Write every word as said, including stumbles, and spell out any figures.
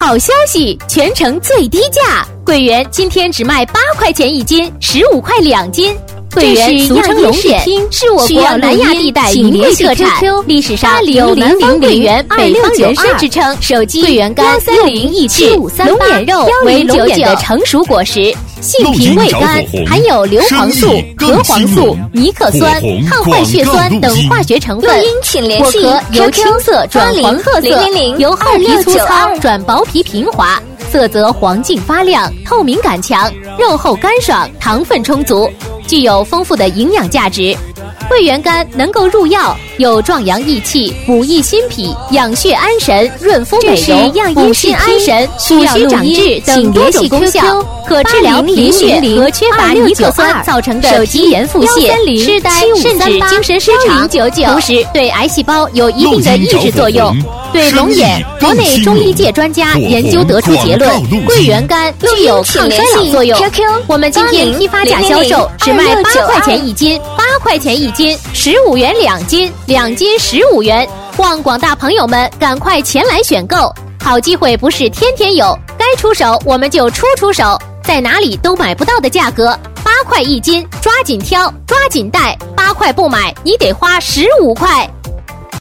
好消息，全程最低价，桂圆今天只卖八块钱一斤，十五块两斤。桂圆俗称龙眼，是我国南亚地带名贵特产，历史上有南方桂圆、北方人参之称。手机桂圆干六零益智，龙眼肉为龙眼的成熟果实，性平味甘，含有硫磺素、核黄素、尼可酸、抗坏血酸等化学成分。果壳由青色转黄褐色，由厚皮粗糙转薄皮平滑，色泽黄净发亮，透明感强，肉厚干爽，糖分充足，具有丰富的营养价值。桂圆干能够入药，有壮阳益气、补益心脾、养血安神、润肤美容、补心安神、补虚长痣等多种功效，可治疗贫血和缺乏尼可酸造成的皮炎腹泻、痴呆、甚至精神失常。同时对癌细胞有一定的抑制作用。对龙眼，国内中医界专家研究得出结论，桂圆干具有抗衰老作用。我们今天批发价销售，只卖八块钱一斤，八块钱一斤，十五元两斤，两斤十五元。望广大朋友们赶快前来选购，好机会不是天天有，该出手我们就出出手，在哪里都买不到的价格，八块一斤，抓紧挑，抓紧带，八块不买，你得花十五块。